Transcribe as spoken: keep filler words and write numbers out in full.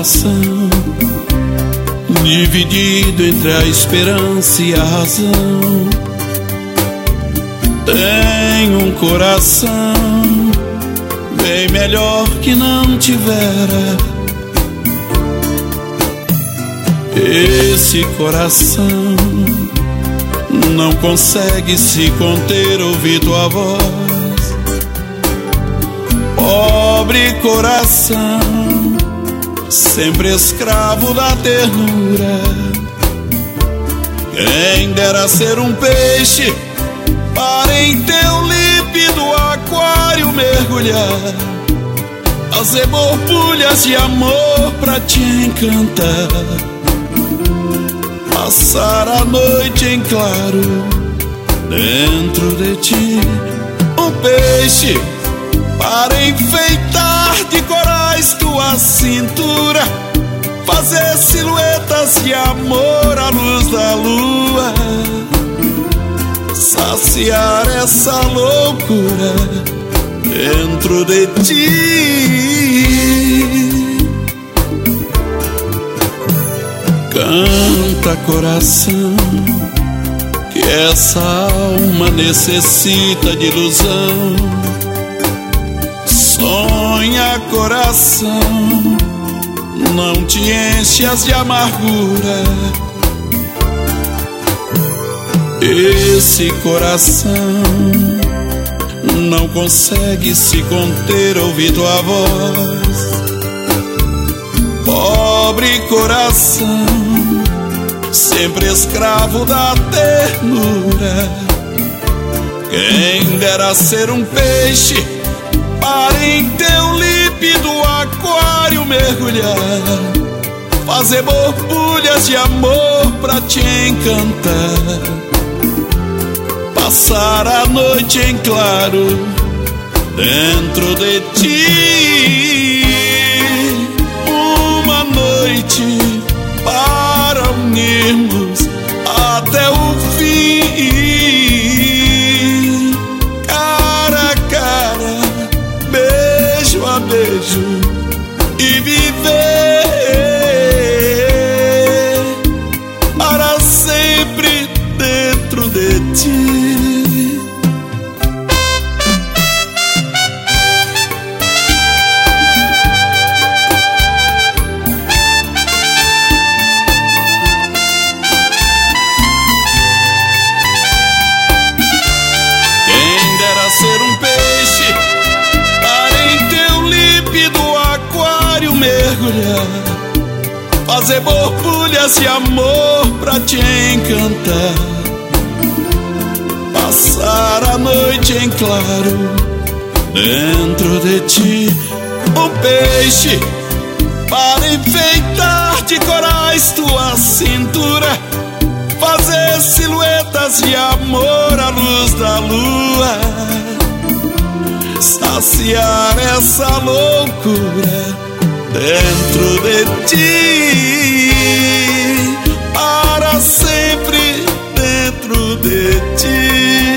coração dividido entre a esperança e a razão. Tenho um coração bem melhor que não tivera. Esse coração não consegue se conter, ouvir tua voz. Pobre coração, sempre escravo da ternura. Quem dera ser um peixe para em teu límpido aquário mergulhar, fazer borbulhas de amor pra te encantar, passar a noite em claro dentro de ti. Um peixe para enfeitar de corais tua cintura, fazer silhuetas de amor à luz da lua, saciar essa loucura dentro de ti. Canta, coração, que essa alma necessita de ilusão. Sonha, coração, não te enchas de amargura. Esse coração não consegue se conter, ouvir tua voz. Pobre coração, sempre escravo da ternura. Quem dera ser um peixe para em teu límpido aquário mergulhar, fazer borbulhas de amor pra te encantar, passar a noite em claro dentro de ti. Uma noite para unirmos até o fim, cara a cara, beijo a beijo, e viver para sempre dentro de ti. Ser um peixe para em teu límpido aquário mergulhar, fazer borbulhas de amor pra te encantar, passar a noite em claro dentro de ti. Um peixe para enfeitar de corais tua cintura, fazer silhuetas de amor à luz da lua, saciar essa loucura dentro de ti, para sempre dentro de ti.